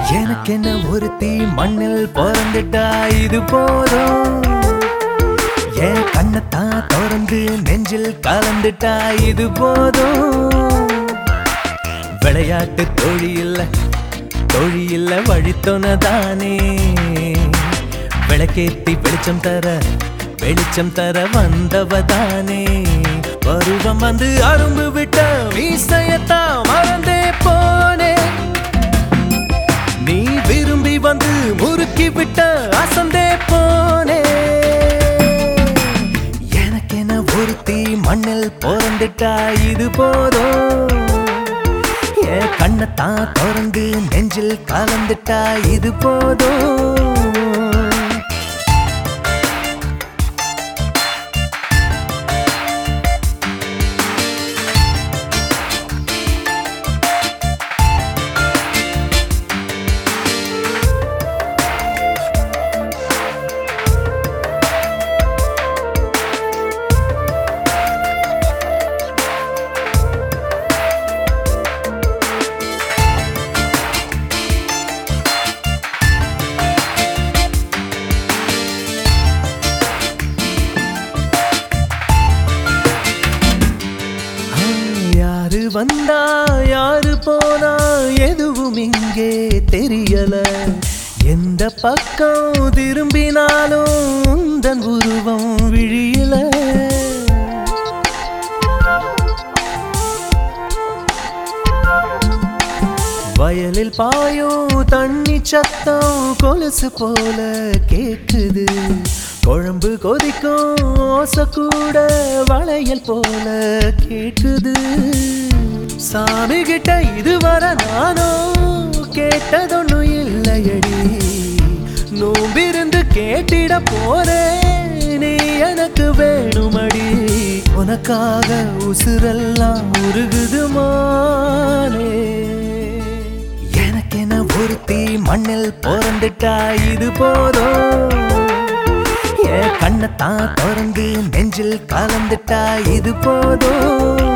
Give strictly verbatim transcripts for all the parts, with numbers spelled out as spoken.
எனக்கென்ன ஒருத்தி மண்ணில் பிறந்துட்டா இது போதும். என் கண்ணத்தான் திறந்து நெஞ்சில் கலந்துட்டா இது போதும். விளையாட்டு தோழி இல்ல தோழி இல்ல வழித்தோனதானே. விளக்கேத்தி வெளிச்சம் தர வெளிச்சம் தர வந்தவதானே. பருவம் வந்து அரும்பு விட்ட வீசையத்தான் மறந்தே போனே. நீ விரும்பி வந்து முறுக்கி விட்ட அசந்தே போனே. எனக்கென ஒருத்தி மண்ணில் பிறந்துட்டா இது போதும். என் கண்ணத்தான் திறந்து நெஞ்சில் கலந்துட்டா இது போதும். வந்தா யாரு போனா எதுவும் இங்கே தெரியல. எந்த பக்கம் திரும்பினாலும் உந்தன் உருவம் விழியல. வயலில் பாயும் தண்ணி சத்தம் கொலுசு போல கேக்குது. குழம்பு கொதிக்கும் ஓசை கூட வளையல் போல கேக்குது. சாமி கிட்ட இதுவரை நானும் கேட்டதொன்னு இல்லையடி. நோம்பிருந்து கேட்டிட போறேன் நீ எனக்கு வேணுமடி. உனக்காக உசுரெல்லாம் உருகுதுமானே. எனக்கென ஒருத்தி மண்ணில் பிறந்துட்டா இது போதும். என் கண்ணத்தான் திறந்து நெஞ்சில் கலந்துட்டா இது போதும்.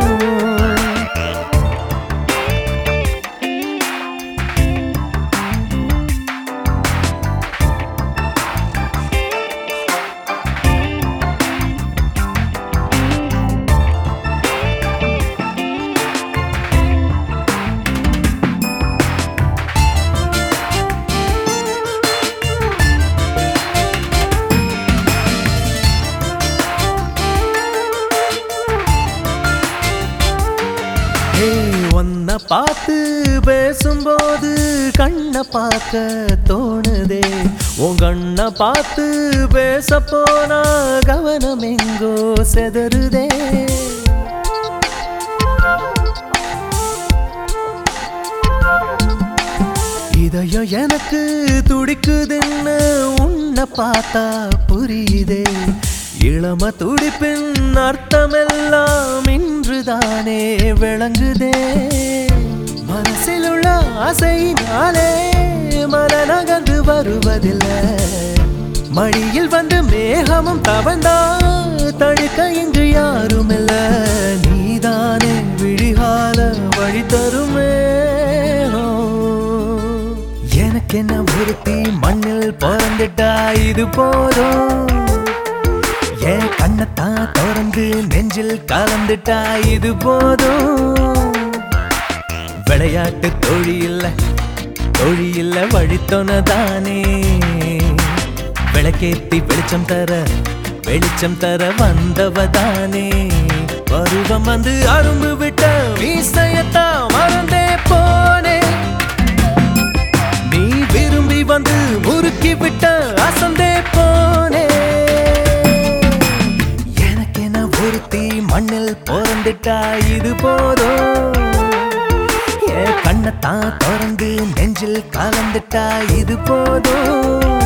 உன்னை பார்த்து பேசும்போது கண்ணை பார்க்க தோணுதே. உன் கண்ணை பார்த்து பேச போனா கவனம் எங்கோ செதறுதே. இதயம் எனக்கு துடிக்குதுன்னு உன்னை பார்த்தா புரியுதே. இளம துடிப்பின் அர்த்தமெல்லாம் இன்றுதானே விளங்குதே. மனசில் உள்ள ஆசையினாலே மன நகர்ந்து வருவதில்லை. மடியில் வந்து மேகமும் தவந்தா தடுக்க இங்கு யாரும் இல்ல. நீதானே விழிகால வழி தருமே. எனக்கென்ன ஒருத்தி மண்ணில் பிறந்துட்டா இது போதும். என் கண்ணத்தான் திறந்து நெஞ்சில் கலந்துட்டா இது போதும். விளையாட்டு தோழி இல்ல தோழி இல்ல வழித்தோனதானே. விளக்கேத்தி வெளிச்சம் தர வெளிச்சம் தர வந்தவதானே. பருவம் வந்து அரும்பு விட்ட வீசையத்தான் மறந்தே போனே. நீ விரும்பி வந்து முறுக்கி விட்ட அசந்தே போனே. ஒருத்தி மண்ணில் பிறந்துட்டா இது போதும். என் கண்ணத்தான் திறந்து நெஞ்சில் கலந்துட்டா இது போதும்.